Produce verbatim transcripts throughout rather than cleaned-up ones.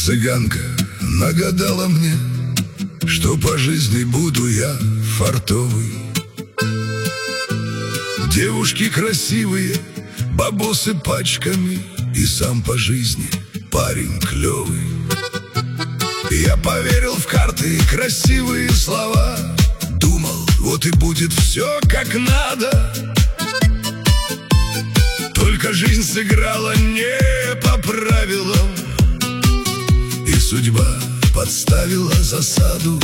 Цыганка нагадала мне, что по жизни буду я фартовый. Девушки красивые, бабосы пачками, и сам по жизни парень клевый. Я поверил в карты и красивые слова, думал, вот и будет все как надо. Только жизнь сыграла не по правилам, и судьба подставила засаду.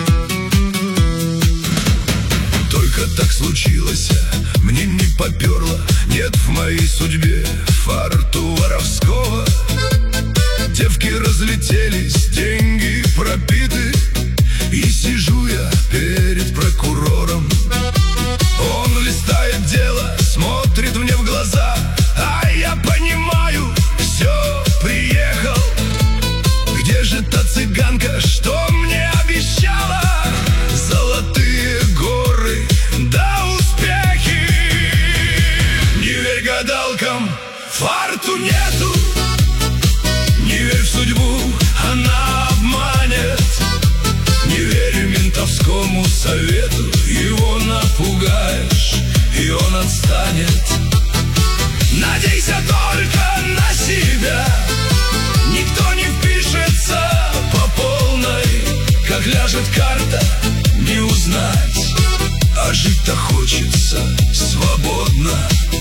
Только так случилось, мне не поперло, нет в моей судьбе фарту воровского. Девки разлетелись, деньги пропиты, и сижу я перед прокурором. Он листает дело, смотрит мне в глаза, а я понимаю, все, приехал. Где же та цыганка, что мне обещала золотые горы да успехи? Не верь гадалкам, фарту нету. Не верь в судьбу, она обманет. Не верь ментовскому совету, его напугаешь, и он отстанет. Надейся только на себя, никто не впишется по полной. Как ляжет карта, не узнать, а жить-то хочется свободно.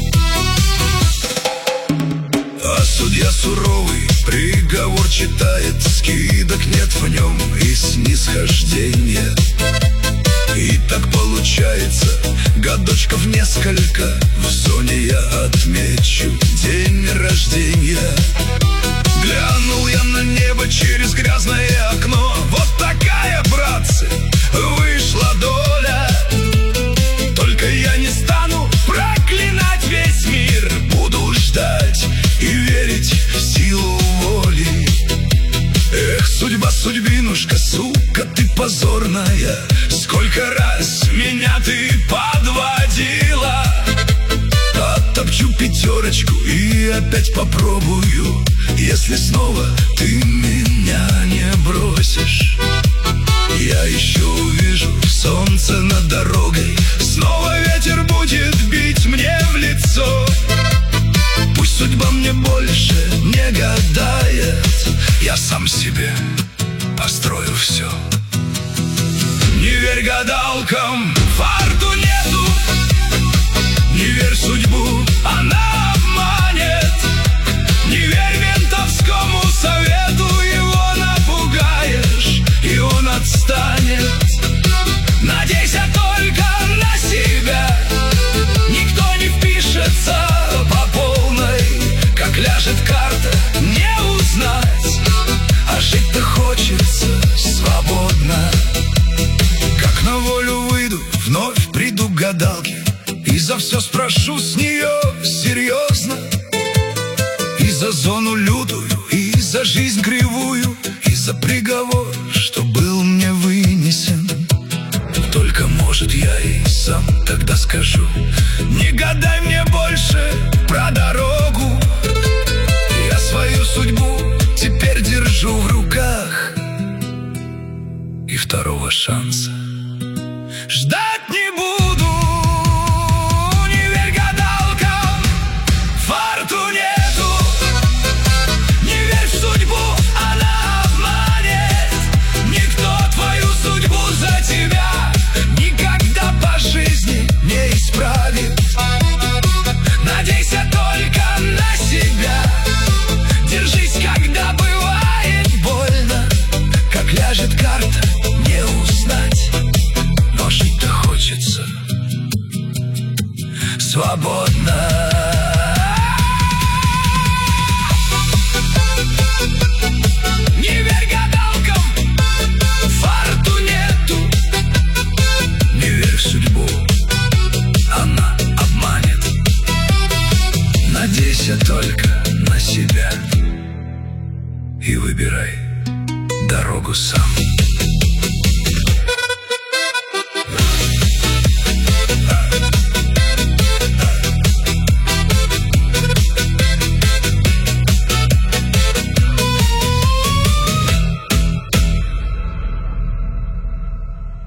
А судья суровый приговор читает, скидок нет в нем и снисхождения. И так получается, годочков несколько, в зоне я отмечу день рождения. Глянул я на небо через грязное окно, вот такая, братцы, вышла доля. Только я не стану проклинать весь мир, буду ждать и верить в силу воли. Эх, судьба, судьбинушка, сука, ты позорная, сколько раз меня ты подводила. Оттопчу пятерочку и опять попробую, если снова ты меня не бросишь. Я еще увижу солнце над дорогой, снова ветер будет бить мне в лицо. Пусть судьба мне больше не гадает, я сам себе построю все. Не верь гадалкам, фарту нету. Не верь в судьбу, она обманет. Не верь ментовскому совету, его напугаешь, и он отстанет. Надейся только на себя, никто не впишется по полной. Как ляжет карта, не узнать, а жить-то хочется свободно. Как на волю выйду, вновь приду к гадалке, и за все спрошу с нее серьезно. И за зону лютую, и за жизнь кривую, и за приговор, что был мне вынесен. Только, может, я и сам тогда скажу: не гадай мне больше про дорогу. Я свою судьбу теперь держу в руках, и второго шанса ждать не буду. Не верь гадалкам, фарту нету. Не верь в судьбу, она обманет. Никто твою судьбу за тебя никогда по жизни не исправит. Надейся только на себя, держись, когда бывает больно. Как ляжет карта, не узнать, но жить-то хочется свободно. Не верь гадалкам, фарту нету. Не верь в судьбу, она обманет. Надейся только на себя и выбирай дорогу сам.